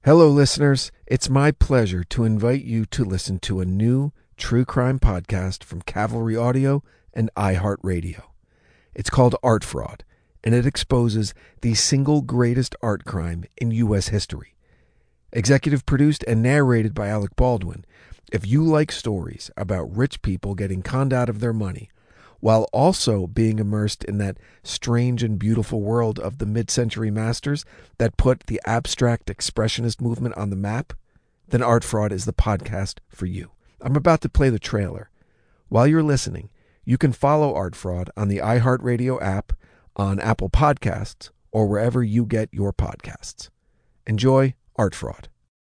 Hello, listeners. It's my pleasure to invite you to listen to a new true crime podcast from Cavalry Audio and iHeartRadio. It's called Art Fraud, and it exposes the single greatest art crime in U.S. history. Executive produced and narrated by Alec Baldwin. If you like stories about rich people getting conned out of their money, while also being immersed in that strange and beautiful world of the mid-century masters that put the abstract expressionist movement on the map, then Art Fraud is the podcast for you. I'm about to play the trailer. While you're listening, you can follow Art Fraud on the iHeartRadio app, on Apple Podcasts, or wherever you get your podcasts. Enjoy Art Fraud.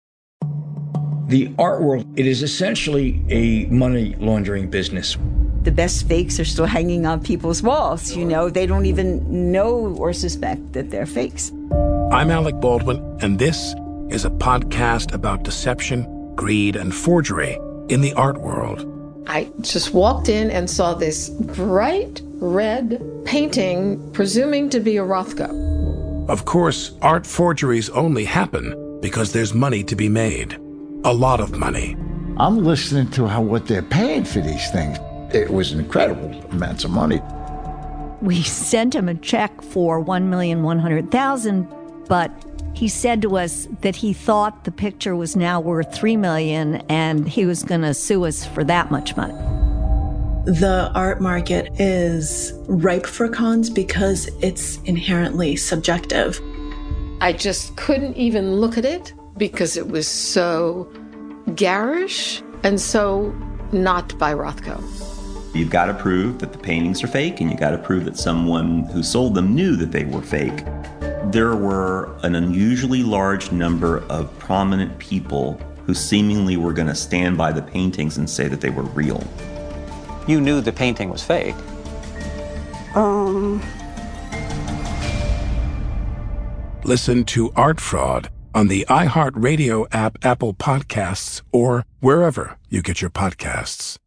The art world, it is essentially a money laundering business. The best fakes are still hanging on people's walls. You know, they don't even know or suspect that they're fakes. I'm Alec Baldwin, and this is a podcast about deception, greed, and forgery in the art world. I just walked in and saw this bright red painting, presuming to be a Rothko. Of course, art forgeries only happen because there's money to be made. A lot of money. I'm listening to what they're paying for these things. It was incredible amounts of money. We sent him a check for $1,100,000, but he said to us that he thought the picture was now worth $3 million, and he was going to sue us for that much money. The art market is ripe for cons because it's inherently subjective. I just couldn't even look at it because it was so garish and so not by Rothko. You've got to prove that the paintings are fake, and you got to prove that someone who sold them knew that they were fake. There were an unusually large number of prominent people who seemingly were going to stand by the paintings and say that they were real. You knew the painting was fake. Listen to Art Fraud on the iHeartRadio app, Apple Podcasts, or wherever you get your podcasts.